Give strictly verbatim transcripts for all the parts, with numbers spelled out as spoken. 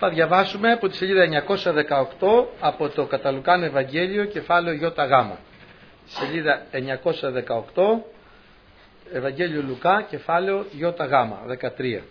Θα διαβάσουμε από τη σελίδα εννιακόσια δεκαοκτώ από το Καταλουκάνο Ευαγγέλιο, κεφάλαιο Ι Γ. Σελίδα εννιακόσια δεκαοκτώ, Ευαγγέλιο Λουκά, κεφάλαιο Ι Γ, δεκατρία.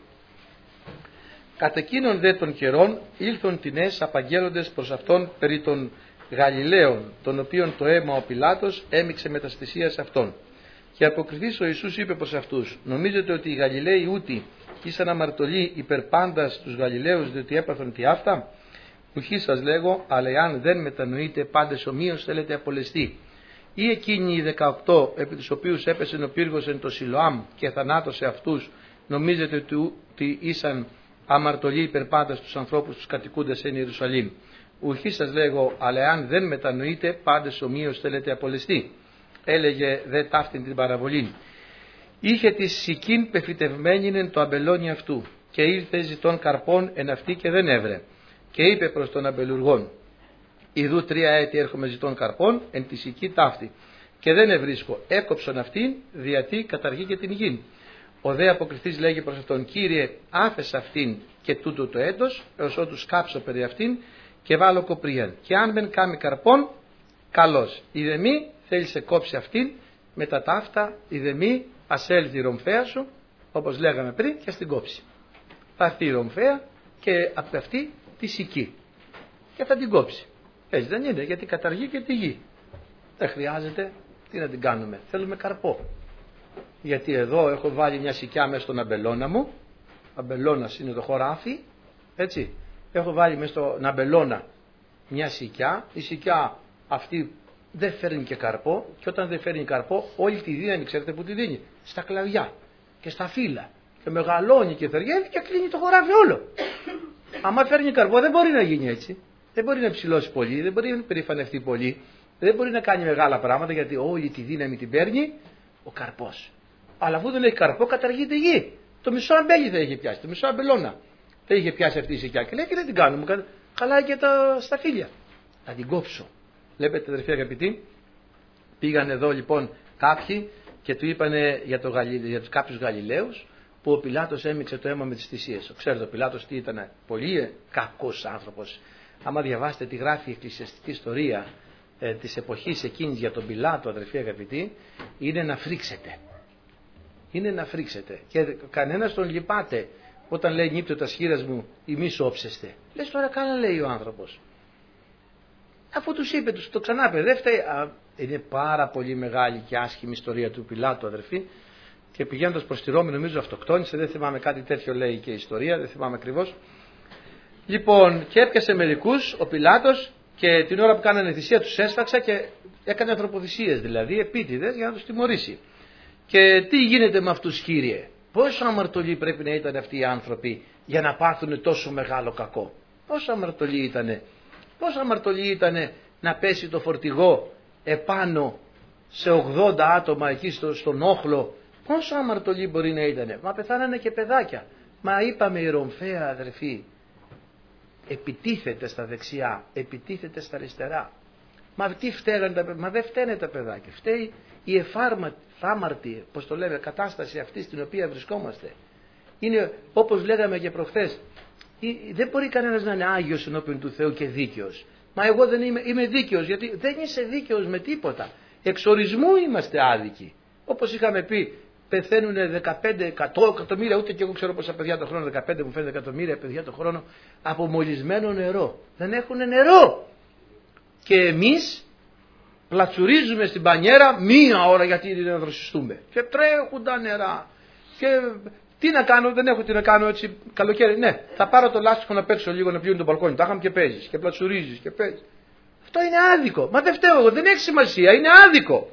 Κατ' εκείνον δε των καιρών ήλθον τινές απαγγέλλοντες προς αυτόν περί των Γαλιλαίων, των οποίων το αίμα ο Πιλάτος έμιξε μεταστησίας αυτών. Και αποκριθείς ο Ιησούς είπε προς αυτούς: νομίζετε ότι οι Γαλιλαίοι ούτι ήσαν αμαρτωλοί υπερπάντας τους Γαλιλαίους, διότι έπαθον τι αυτά? Ουχή σας λέγω, αλλά εάν δεν μετανοείτε πάντες ομοίως θέλετε απολεστεί. Ή εκείνοι οι δεκαοκτώ επί τους οποίους έπεσε ο πύργος εν το Σιλοάμ και θανάτωσε αυτούς, νομίζετε ότι ήσαν αμαρτωλοί υπερπάντας τους ανθρώπους τους κατοικούντες εν Ιερουσαλήμ? Ουχή σας λέγω, αλλά εάν δεν μετανοείτε πάντες ομοίως θέλετε απολεστεί. Έλεγε δε ταύτην την παραβολήν. Είχε τη σικήν πεφυτευμένην εν το αμπελόνι αυτού, και ήρθε ζητών καρπών εν αυτή και δεν έβρε. Και είπε προς τον αμπελουργόν: ιδού τρία έτη έρχομαι ζητών καρπών εν τη σική ταύτη, και δεν ευρίσκω. Έκοψον αυτήν, διατί καταργεί και την γην. Ο δε αποκριθής λέγει προς αυτόν: Κύριε, άφες αυτήν και τούτο το έτος, έως ότου σκάψω περί αυτήν και βάλω κοπρίαν. Και αν δεν κάμει καρπών, καλώς. Ιδε μη θέλησε κόψει αυτήν, μετά τα αυτά, ιδε μη ας έλθει η ρομφαία σου, όπως λέγαμε πριν, και στην κόψει. Θα έρθει η ρομφαία και από αυτή τη σική και θα την κόψει. Έτσι δεν είναι? Γιατί καταργεί και τη γη. Δεν χρειάζεται, τι να την κάνουμε, θέλουμε καρπό. Γιατί εδώ έχω βάλει μια σικιά μέσα στον αμπελώνα μου. Αμπελώνας είναι το χωράφι, έτσι. Έχω βάλει μέσα στον αμπελώνα μια σικιά. Η σικιά αυτή δεν φέρνει και καρπό, και όταν δεν φέρνει καρπό, όλη τη δύναμη ξέρετε που τη δίνει? Στα κλαδιά και στα φύλλα. Και μεγαλώνει και θεριεύει και κλείνει το χωράφι όλο. Άμα φέρνει καρπό δεν μπορεί να γίνει έτσι. Δεν μπορεί να ψηλώσει πολύ, δεν μπορεί να περηφανευτεί πολύ, δεν μπορεί να κάνει μεγάλα πράγματα, γιατί όλη τη δύναμη την παίρνει ο καρπός. Αλλά αφού δεν έχει καρπό, καταργείται η γη. Το μισό αμπέλι θα είχε πιάσει, το μισό αμπελώνα θα είχε πιάσει αυτή η σικιά. Και λέει: και δεν την κάνουμε, χαλάει και τα σταφύλια. Θα την κόψω. Βλέπετε, αδερφοί αγαπητοί, πήγαν εδώ λοιπόν κάποιοι και του είπανε για, το Γαλι... για τους κάποιους Γαλιλαίους που ο Πιλάτος έμιξε το αίμα με τις θυσίες. Ξέρετε, ο Πιλάτος τι ήταν? Πολύ κακός άνθρωπος. Άμα διαβάσετε τι γράφει η εκκλησιαστική ιστορία ε, της εποχής εκείνης για τον Πιλάτο, αδερφοί αγαπητοί, είναι να φρίξετε. Είναι να φρίξετε. Και κανένας τον λυπάται όταν λέει: νύπτω τα σχήρας μου, ή μη σώψεστε. Λες τώρα καλά λέει ο άνθρωπος. Αφού τους είπε, τους το ξανάπε, δεν φταίει. Είναι πάρα πολύ μεγάλη και άσχημη ιστορία του Πιλάτου, αδερφοί, και πηγαίνοντας προς τη Ρώμη νομίζω αυτοκτόνησε, δεν θυμάμαι, κάτι τέτοιο λέει και η ιστορία, δεν θυμάμαι ακριβώς. Λοιπόν, και έπιασε μερικούς ο Πιλάτος και την ώρα που κάνανε θυσία τους έσφαξα και έκανε ανθρωποθυσίες, δηλαδή επίτηδες, για να τους τιμωρήσει. Και τι γίνεται με αυτούς, Κύριε? Πόσο αμαρτωλοί πρέπει να ήταν αυτοί οι άνθρωποι για να πάθουν τόσο μεγάλο κακό? Πόσο αμαρτωλοί ήτανε? Πόσο αμαρτωλοί ήτανε να πέσει το φορτηγό επάνω σε ογδόντα άτομα εκεί στο, στον όχλο? Πόσο αμαρτωλοί μπορεί να ήτανε? Μα πεθάνανε και παιδάκια. Μα είπαμε η ρομφαία, αδερφοί, επιτίθεται στα δεξιά, επιτίθεται στα αριστερά. Μα τι φταίγανε τα παιδάκια? Μα δεν φταίνε τα παιδάκια. Φταίει η εφάρμαρτη, πώς το λέμε, κατάσταση αυτή στην οποία βρισκόμαστε. Είναι όπως λέγαμε και προχθές. Δεν μπορεί κανένας να είναι άγιος ενώπιον του Θεού και δίκαιος. Μα εγώ δεν είμαι, είμαι δίκαιος, γιατί δεν είσαι δίκαιος με τίποτα. Εξορισμού είμαστε άδικοι. Όπως είχαμε πει, πεθαίνουν δεκαπέντε εκατομμύρια, ούτε και εγώ ξέρω πόσα παιδιά το χρόνο, δεκαπέντε μου φαίνεται εκατομμύρια παιδιά το χρόνο, από μολυσμένο νερό. Δεν έχουν νερό. Και εμείς πλατσουρίζουμε στην πανιέρα μία ώρα γιατί να δροσιστούμε. Και τρέχουν τα νερά. Και τι να κάνω, δεν έχω τι να κάνω έτσι καλοκαίρι. Ναι, θα πάρω το λάστιχο να παίξω λίγο να πλύνω το μπαλκόνι. Τα είχαμε και παίζεις και πλατσουρίζεις και παίζεις. Αυτό είναι άδικο. Μα δεν φταίω εγώ, δεν έχει σημασία, είναι άδικο.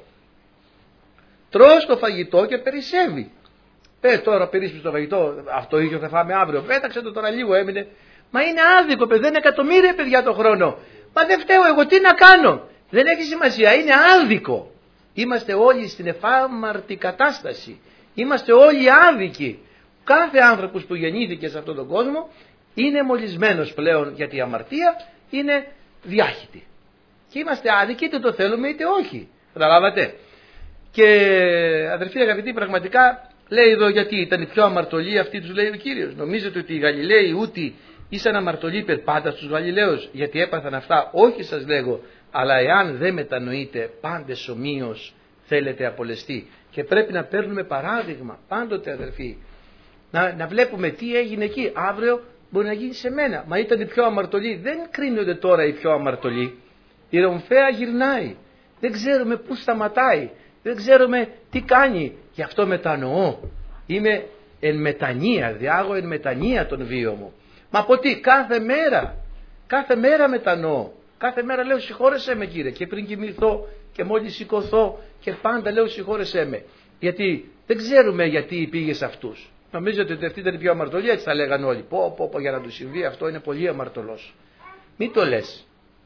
Τρως το φαγητό και περισσεύει. Πες τώρα, περίσπισε το φαγητό, αυτό ίδιο θα φάμε αύριο. Πέταξε το τώρα, λίγο έμεινε. Μα είναι άδικο, παιδί, δεν είναι εκατομμύρια παιδιά το χρόνο. Μα δεν φταίω εγώ, τι να κάνω? Δεν έχει σημασία, είναι άδικο. Είμαστε όλοι στην εφάμαρτη κατάσταση. Είμαστε όλοι άδικοι. Κάθε άνθρωπος που γεννήθηκε σε αυτόν τον κόσμο είναι μολυσμένος πλέον, γιατί η αμαρτία είναι διάχυτη. Και είμαστε άδικοι, είτε το θέλουμε είτε όχι. Καταλάβατε? Και αδερφοί αγαπητοί, πραγματικά λέει εδώ γιατί ήταν οι πιο αμαρτωλοί αυτοί, τους λέει ο Κύριος. Νομίζετε ότι οι Γαλιλαίοι ούτι ήσαν αμαρτωλοί περπάτα στους Γαλιλαίους, γιατί έπαθαν αυτά, όχι σας λέγω, αλλά εάν δεν μετανοείτε, πάντες ομοίως θέλετε απολεστεί. Και πρέπει να παίρνουμε παράδειγμα πάντοτε, αδερφοί, να, να βλέπουμε τι έγινε εκεί. Αύριο μπορεί να γίνει σε μένα. Μα ήταν οι πιο αμαρτωλοί. Δεν κρίνονται τώρα οι πιο αμαρτωλοί. Η Ρομφαία γυρνάει. Δεν ξέρουμε πού σταματάει. Δεν ξέρουμε τι κάνει. Γι' αυτό μετανοώ. Είμαι εν μετανία, διάγω εν μετανία τον βίο μου. Μα από τι? Κάθε μέρα. Κάθε μέρα μετανοώ. Κάθε μέρα λέω συγχώρεσέ με, Κύριε. Και πριν κοιμηθώ και μόλις σηκωθώ και πάντα λέω συγχώρεσέ με. Γιατί δεν ξέρουμε γιατί πήγε σε αυτούς. Νομίζετε ότι αυτή ήταν η πιο αμαρτωλή, έτσι θα λέγανε όλοι. Πω, πω, πω, για να του συμβεί αυτό είναι πολύ αμαρτωλός. Μην το λες.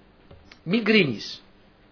Μην κρίνεις.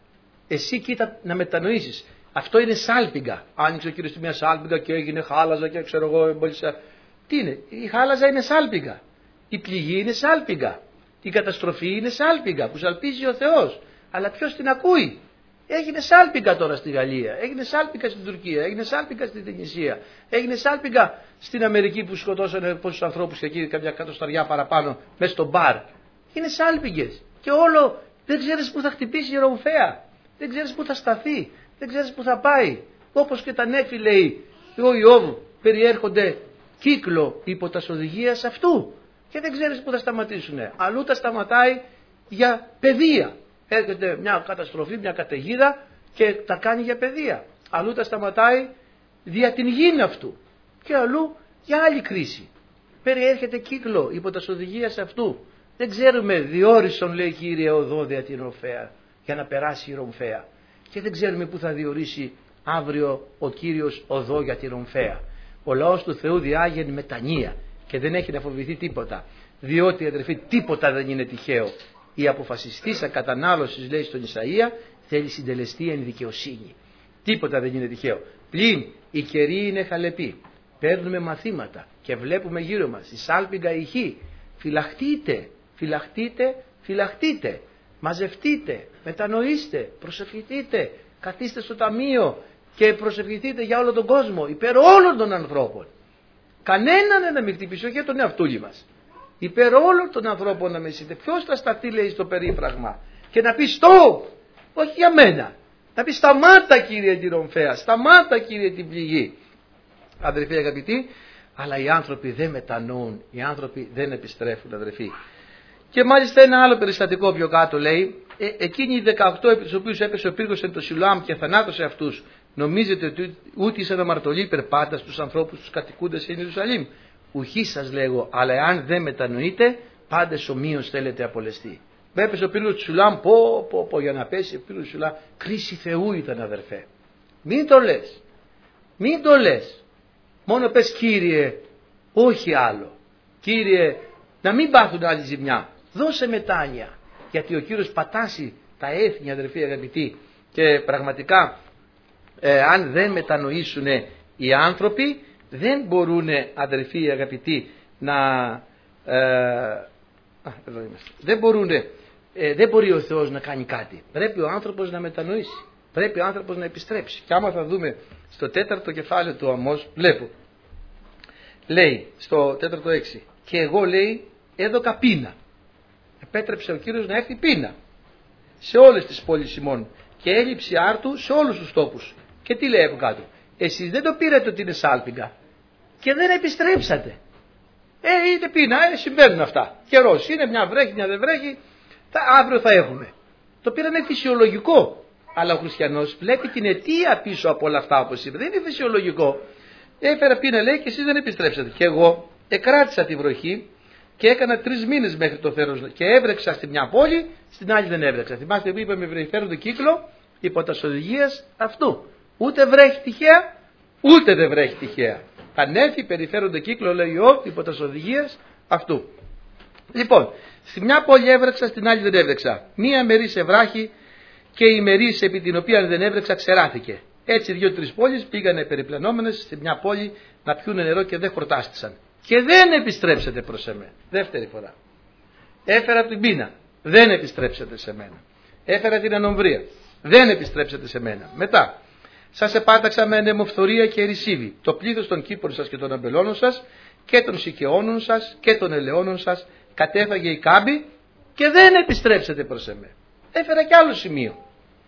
Εσύ κοίτα να μετανοήσεις. Αυτό είναι σάλπιγγα. Άνοιξε ο Κύριος μια σάλπιγγα και έγινε χάλαζα και ξέρω εγώ εμπολίσα. Τι είναι? Η χάλαζα είναι σάλπιγγα. Η πληγή είναι σάλπιγγα. Η καταστροφή είναι σάλπιγγα που σαλπίζει ο Θεός. Αλλά ποιος την ακούει? Έγινε σάλπιγγα τώρα στη Γαλλία, έγινε σάλπιγγα στην Τουρκία, έγινε σάλπιγγα στην Τινησία, έγινε σάλπιγγα στην Αμερική που σκοτώσανε πόσους ανθρώπους και εκεί κάποια κατοσταριά παραπάνω μέσα στο μπαρ. Είναι σάλπιγγες και όλο δεν ξέρεις που θα χτυπήσει η Ρομφαία, δεν ξέρεις που θα σταθεί, δεν ξέρεις που θα πάει. Όπως και τα νέφη λέει ο Ιώβ, περιέρχονται κύκλο υπό τας οδηγίας αυτού και δεν ξέρεις που θα σταματήσουν. Αλλού τα σταματάει για παιδεία. Έρχεται μια καταστροφή, μια καταιγίδα και τα κάνει για παιδεία. Αλλού τα σταματάει δια την γη αυτού και αλλού για άλλη κρίση. Περιέρχεται κύκλο υπό τας οδηγίας αυτού. Δεν ξέρουμε, διόρισον λέει Κύριε οδό δια την Ρομφαία, για να περάσει η Ρομφαία. Και δεν ξέρουμε πού θα διορίσει αύριο ο Κύριος οδό για την Ρομφαία. Ο λαός του Θεού διάγει μετανία και δεν έχει να φοβηθεί τίποτα. Διότι, αδερφοί, τίποτα δεν είναι τυχαίο. Η αποφασιστήσα κατανάλωση, λέει στον Ισαΐα, θέλει συντελεστεί εν δικαιοσύνη. Τίποτα δεν είναι τυχαίο. Πλην η καιρή είναι χαλεπή. Παίρνουμε μαθήματα και βλέπουμε γύρω μας η σάλπιγγα ηχή. Φυλαχτείτε, φυλαχτείτε, φυλαχτείτε. Μαζευτείτε, μετανοήστε, προσευχηθείτε, καθίστε στο ταμείο και προσευχηθείτε για όλο τον κόσμο, υπέρ όλων των ανθρώπων. Κανέναν να μην χτυπήσει, όχι για τον εαυτούλη μας. Υπέρ όλων των ανθρώπων να μεσείτε. Ποιος θα σταθεί, λέει, στο περίφραγμα και να πει στοπ, όχι για μένα. Να πει σταμάτα, Κύριε τη Ρομφαία, σταμάτα, Κύριε την πληγή. Αδερφοί αγαπητοί, αλλά οι άνθρωποι δεν μετανοούν, οι άνθρωποι δεν επιστρέφουν, αδερφοί. Και μάλιστα ένα άλλο περιστατικό πιο κάτω λέει, ε, εκείνοι οι δεκαοκτώ επί τους οποίους έπεσε ο πύργος εν το Σιλοάμ και θανάτωσε αυτούς, νομίζετε ότι ούτε ήσαν αμαρτωλοί περπάτα στους ανθρώπους τους κατοικούντες σε Ιερουσαλήμ? Ουχή σας λέγω, αλλά εάν δεν μετανοείτε, πάντες ομοίως θέλετε απολεστεί. Έπεσε ο πύργος του Σιλοάμ, πω, πω, πω, για να πέσει ο πύργος του Σιλοάμ, κρίση Θεού ήταν, αδερφέ. Μην το λες, μην το λες. Μόνο πες Κύριε, όχι άλλο. Κύριε, να μην πάθουν άλλη ζημιά. Δώσε μετάνοια. Γιατί ο Κύριος πατάσει τα έθνη, αδερφοί αγαπητοί, και πραγματικά ε, αν δεν μετανοήσουν οι άνθρωποι, δεν μπορούν, αδερφοί αγαπητοί, να ε, α, εδώ είμαστε. Δεν, μπορούν, ε, δεν μπορεί ο Θεός να κάνει κάτι. Πρέπει ο άνθρωπος να μετανοήσει. Πρέπει ο άνθρωπος να επιστρέψει. Και άμα θα δούμε στο τέταρτο κεφάλαιο του Αμώς, βλέπω, λέει στο τέταρτο έξι, και εγώ, λέει, έδωκα πείνα. Επέτρεψε ο Κύριος να έρθει πείνα σε όλες τις πόλεις ημών και έλλειψη άρτου σε όλους τους τόπους. Και τι λέει από κάτω? Εσείς δεν το πήρατε ότι είναι σάλπιγγα και δεν επιστρέψατε. Ε, είναι πείνα, ε, συμβαίνουν αυτά. Καιρός είναι, μια βρέχει, μια δεν βρέχει, θα, αύριο θα έχουμε. Το πήρανε φυσιολογικό. Αλλά ο χριστιανός βλέπει την αιτία πίσω από όλα αυτά, όπως είπε. Δεν είναι φυσιολογικό. Έφερα πείνα, λέει, και εσείς δεν επιστρέψατε. Και εγώ εκράτησα τη βροχή και έκανα τρεις μήνες μέχρι το θέρος και έβρεξα στη μια πόλη, στην άλλη δεν έβρεξα. Θυμάστε που είπαμε περιφέρονται κύκλο υπό τας οδηγίας αυτού. Ούτε βρέχει τυχαία, ούτε δεν βρέχει τυχαία. Τα νέφη περιφέρονται κύκλο, λέει ο, υπό τας οδηγίας αυτού. Λοιπόν, στη μια πόλη έβρεξα, στην άλλη δεν έβρεξα. Μία μερή σε βράχη και η μερή επί την οποία δεν έβρεξα ξεράθηκε. Έτσι δύο-τρεις πόλεις πήγανε περιπλανόμενες στη μια πόλη να πιούν νερό και δεν χορτάστησαν. Και δεν επιστρέψετε προς εμένα. Δεύτερη φορά. Έφερα την πείνα. Δεν επιστρέψετε σε μένα. Έφερα την ανομβρία. Δεν επιστρέψετε σε μένα. Μετά. Σας επάταξα με ανεμοφθορία και ρησίβη. Το πλήθος των κήπων σας και των αμπελώνων σας και των σικαιώνων σας και των ελαιώνων σας κατέφαγε η κάμπη και δεν επιστρέψετε προς εμέ. Έφερα κι άλλο σημείο.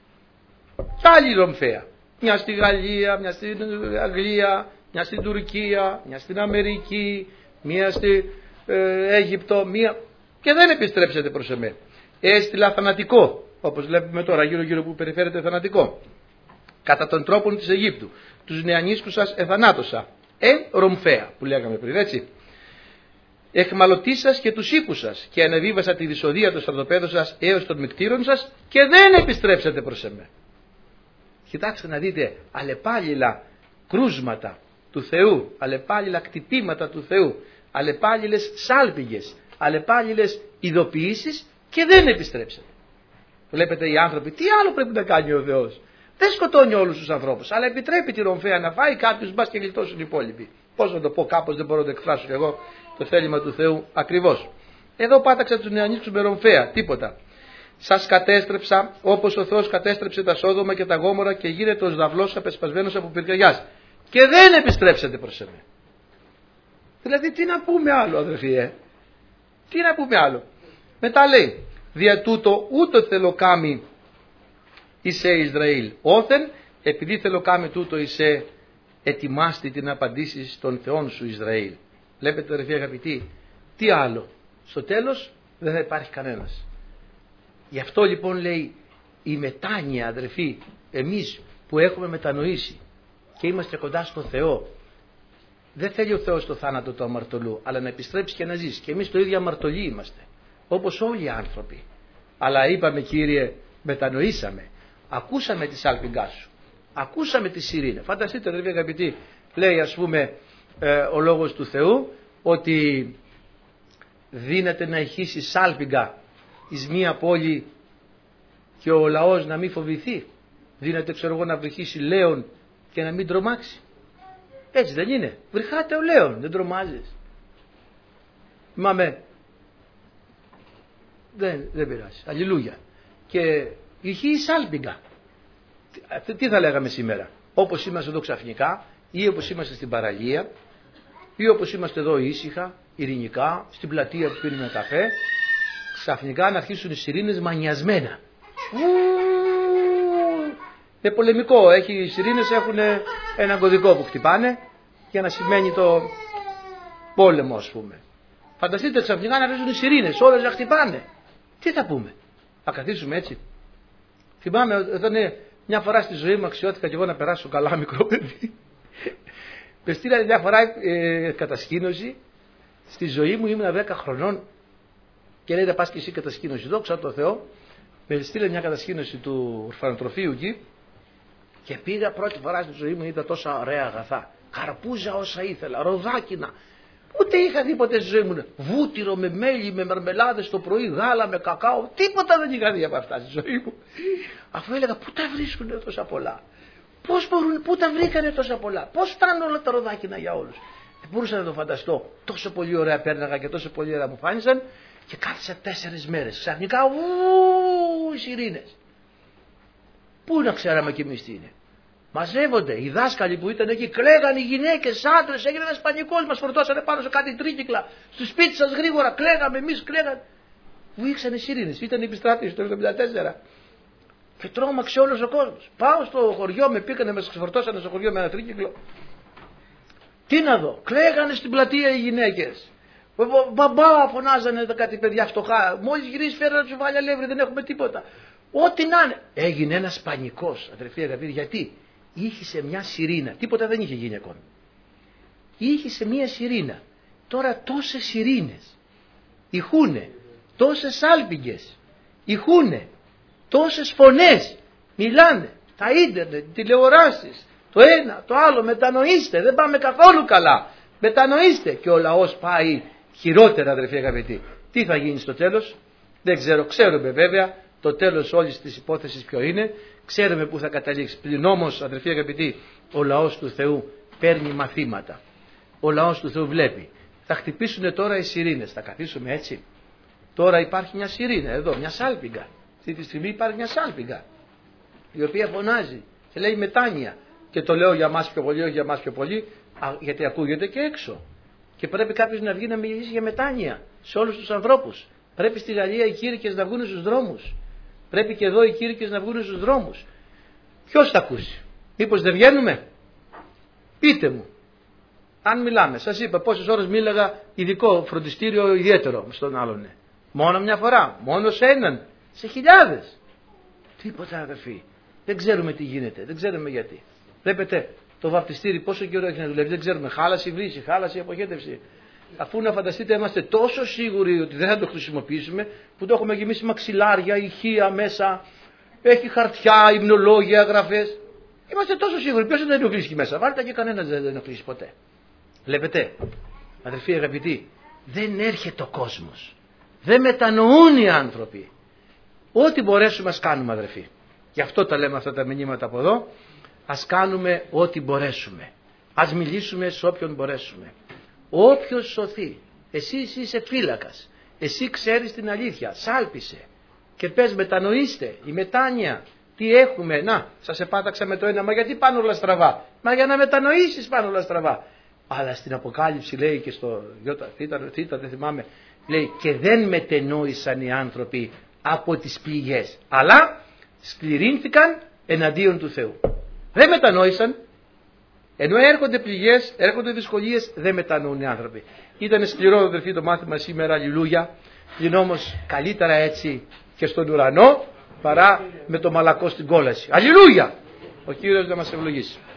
Κι άλλη ρομφαία. Μια στη Γαλλία, μια στην Αγγλία, μια στην Τουρκία, μια στην Αμερική, μια στη ε, Αίγυπτο, μια... και δεν επιστρέψετε προς εμέ. Έστειλα θανατικό, όπως βλέπουμε τώρα γύρω γύρω που περιφέρεται θανατικό. Κατά των τρόπων της Αιγύπτου. Τους νεανίσκους σας εθανάτωσα. Εν ρομφαία που λέγαμε πριν, έτσι. Εχμαλωτή σας και τους οίκους σας και ανεβίβασα τη δυσοδεία των στρατοπέδων σας έως των μυκτήρων σας και δεν επιστρέψετε προς εμέ. Κοιτάξτε να δείτε αλλεπάλληλα κρούσματα του Θεού, αλλεπάλληλα κτυπήματα του Θεού, αλλεπάλληλες σάλπιγγες, αλλεπάλληλες ειδοποιήσεις και δεν επιστρέψετε. Βλέπετε οι άνθρωποι, τι άλλο πρέπει να κάνει ο Θεός. Δεν σκοτώνει όλους τους ανθρώπους, αλλά επιτρέπει τη ρομφαία να φάει κάποιους μπας και γλιτώσουν οι υπόλοιποι. Πώς να το πω, κάπως δεν μπορώ να το εκφράσω κι εγώ το θέλημα του Θεού ακριβώς. Εδώ πάταξα τους νεανίσκους με ρομφαία, τίποτα. Σας κατέστρεψα όπως ο Θεός κατέστρεψε τα Σόδομα και τα Γόμορα και γίνεται ως δαυλός απεσπασμένος από πυρκαγιάς. Και δεν επιστρέψετε προς εμέ. Δηλαδή τι να πούμε άλλο, αδερφοί, ε? Τι να πούμε άλλο. Μετά λέει, δια τούτο ούτω θελοκάμει είσαι Ισραήλ. Όθεν, επειδή θελοκάμει τούτο είσαι, ετοιμάστη την απαντήση στον Θεόν σου Ισραήλ. Βλέπετε, αδερφοί αγαπητοί, τι άλλο. Στο τέλος δεν θα υπάρχει κανένας. Γι' αυτό λοιπόν λέει η μετάνοια, αδερφοί, εμείς που έχουμε μετανοήσει και είμαστε κοντά στο Θεό, δεν θέλει ο Θεός το θάνατο του αμαρτωλού, αλλά να επιστρέψει και να ζήσει. Και εμείς το ίδιο αμαρτωλοί είμαστε, όπως όλοι οι άνθρωποι. Αλλά είπαμε, Κύριε, μετανοήσαμε, ακούσαμε τη σάλπιγγά σου, ακούσαμε τη σιρήνα. Φανταστείτε, αδερφοί αγαπητοί, λέει ας πούμε ε, ο λόγος του Θεού ότι δύναται να ηχήσει σάλπιγγα εις μία πόλη και ο λαός να μην φοβηθεί. Δύναται, ξέρω εγώ, να βρυχήσει λέον και να μην τρομάξει. Έτσι δεν είναι? Βρυχάται ο λέον, δεν τρομάζεις. Μάμε, δεν, δεν πειράζει. Αλληλούια. Και είχε η σάλπιγγα. Τι, τι θα λέγαμε σήμερα? Όπως είμαστε εδώ ξαφνικά, ή όπως είμαστε στην παραλία, ή όπως είμαστε εδώ ήσυχα, ειρηνικά, στην πλατεία που πίνουμε καφέ, ξαφνικά να αρχίσουν οι σιρήνες μανιασμένα. Με πολεμικό, έχει, οι σιρήνες έχουν έναν κωδικό που χτυπάνε για να σημαίνει το πόλεμο, ας πούμε. Φανταστείτε ξαφνικά να αρχίσουν οι σιρήνες, όλες να χτυπάνε. Τι θα πούμε? Θα καθίσουμε έτσι? Θυμάμαι όταν μια φορά στη ζωή μου αξιώθηκα και εγώ να περάσω καλά μικρό παιδί. Με στείλανε μια φορά ε, κατασκήνωση. Στη ζωή μου ήμουν δέκα χρονών και λέει να πας και εσύ κατασκήνωση. Δόξα τω Θεώ. Με στείλανε μια κατασκήνωση του ορφανοτροφείου εκεί και πήγα πρώτη φορά στη ζωή μου, είδα τόσα ωραία αγαθά. Καρπούζα όσα ήθελα, ροδάκινα. Ούτε είχα δει ποτέ στη ζωή μου βούτυρο με μέλι, με μαρμελάδες το πρωί, γάλα με κακάο. Τίποτα δεν είχα δει από αυτά στη ζωή μου. Αφού έλεγα, πού τα βρίσκουν τόσα πολλά? Πώς μπορούν, πού τα βρήκανε τόσα πολλά? Πώς φτάνουν όλα τα ροδάκινα για όλους? Δεν μπορούσα να το φανταστώ. Τόσο πολύ ωραία πέρναγα και τόσο πολύ ωραία μου φάνησαν και κάθισα τέσσερις μέρες. Ξαφνικά, ου, οι σιρήνες. Πού να ξέραμε κι εμείς τι είναι? Μαζεύονται οι δάσκαλοι που ήταν εκεί, κλαίγαν οι γυναίκες, άντρες, έγινε ένας πανικός, μας φορτώσανε πάνω σε κάτι τρίκυκλα. Στο σπίτι σας γρήγορα, κλαίγαμε εμείς, κλαίγαν. Βουήξανε οι σιρήνες, ήταν η επιστράτευση το εβδομήντα τέσσερα. Και τρόμαξε όλος ο κόσμος. Πάω στο χωριό, με πήγανε, με ξεφορτώσανε στο χωριό με ένα τρίκυκλο. Τι να δω, κλαίγανε στην πλατεία οι γυναίκες. Μπαμπά, φωνάζανε κάτι παιδιά φτωχά. Μόλις γυρίσει, φέρανε τσουβάλια αλεύρι, δεν έχουμε τίποτα. Ό,τι να είναι. Έγινε ένας πανικός, αδερφοί αγαπητοί, γιατί είχε μια σιρήνα. Τίποτα δεν είχε γίνει ακόμη. Είχε μια σιρήνα. Τώρα τόσες σιρήνες ηχούνε, τόσες σάλπιγγες ηχούνε, τόσες φωνές μιλάνε, τα ίντερνετ, τηλεοράσεις, το ένα, το άλλο. Μετανοήστε, δεν πάμε καθόλου καλά. Μετανοήστε. Και ο λαός πάει χειρότερα, αδερφοί αγαπητοί. Τι θα γίνει στο τέλος? Δεν ξέρω. Ξέρουμε βέβαια το τέλος όλης της υπόθεσης ποιο είναι. Ξέρουμε που θα καταλήξει. Πλην όμως, αδερφοί αγαπητοί, ο λαός του Θεού παίρνει μαθήματα. Ο λαός του Θεού βλέπει. Θα χτυπήσουν τώρα οι σιρήνες. Θα καθίσουμε έτσι? Τώρα υπάρχει μια σιρήνα εδώ, μια σάλπιγγα. Αυτή τη στιγμή υπάρχει μια σάλπιγγα η οποία φωνάζει και λέει μετάνοια. Και το λέω για μας πιο πολύ, όχι για μας πιο πολύ, γιατί ακούγεται και έξω. Και πρέπει κάποιος να βγει να μιλήσει για μετάνοια σε όλους τους ανθρώπους. Πρέπει στη Γαλλία οι κήρυκες να βγουν στους δρόμους. Πρέπει και εδώ οι κήρυκες να βγουν στους δρόμους. Ποιος θα ακούσει? Μήπως δεν βγαίνουμε? Πείτε μου. Αν μιλάμε, σας είπα πόσες ώρες μίλαγα, ειδικό φροντιστήριο ιδιαίτερο στον άλλον. Μόνο μια φορά, μόνο σε έναν, σε χιλιάδες. Τίποτα αδερφοί. Δεν ξέρουμε τι γίνεται, δεν ξέρουμε γιατί. Βλέπετε το βαπτιστήρι πόσο καιρό έχει να δουλεύει, δεν ξέρουμε. Χάλασε η βρύση, χάλασε η αποχέτευση. Αφού να φανταστείτε, είμαστε τόσο σίγουροι ότι δεν θα το χρησιμοποιήσουμε, που το έχουμε γεμίσει μαξιλάρια, ηχεία μέσα, έχει χαρτιά, υμνολόγια, γραφές. Είμαστε τόσο σίγουροι. Ποιος δεν το ενοχλήσει μέσα? Βάλτε και κανένας δεν το ενοχλήσει ποτέ. Βλέπετε, αδερφοί αγαπητοί, δεν έρχεται ο κόσμος. Δεν μετανοούν οι άνθρωποι. Ό,τι μπορέσουμε ας κάνουμε, αδερφοί. Γι' αυτό τα λέμε αυτά τα μηνύματα από εδώ. Ας κάνουμε ό,τι μπορέσουμε. Ας μιλήσουμε σε όποιον μπορέσουμε. Όποιος σωθεί, εσύ είσαι φύλακας. Εσύ ξέρεις την αλήθεια. Σάλπισε. Και πες, μετανοήστε. Η μετάνοια. Τι έχουμε? Να, σας επάταξα με το ένα. Μα γιατί πάνε όλα στραβά? Μα για να μετανοήσεις πάνε όλα στραβά. Αλλά στην Αποκάλυψη λέει και στο Θήτα, δεν θυμάμαι, λέει και δεν μετενόησαν οι άνθρωποι από τις πληγές, αλλά σκληρύνθηκαν εναντίον του Θεού. Δεν μετανόησαν. Ενώ έρχονται πληγές, έρχονται δυσκολίες, δεν μετανοούν οι άνθρωποι. Ήταν σκληρό, αδερφοί, το μάθημα σήμερα, αλληλούια. Είναι όμως καλύτερα έτσι και στον ουρανό παρά με το μαλακό στην κόλαση. Αλληλούια! Ο Κύριος να μας ευλογήσει.